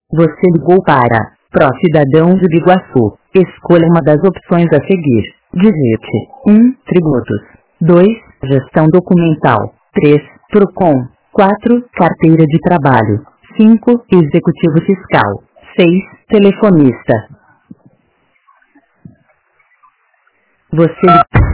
Você ligou para Pró-Cidadão de Biguaçu. Escolha uma das opções a seguir. Digite 1. Tributos. 2. Gestão documental. 3. Procon. 4. Carteira de trabalho. 5. Executivo fiscal. 6. Telefonista. Você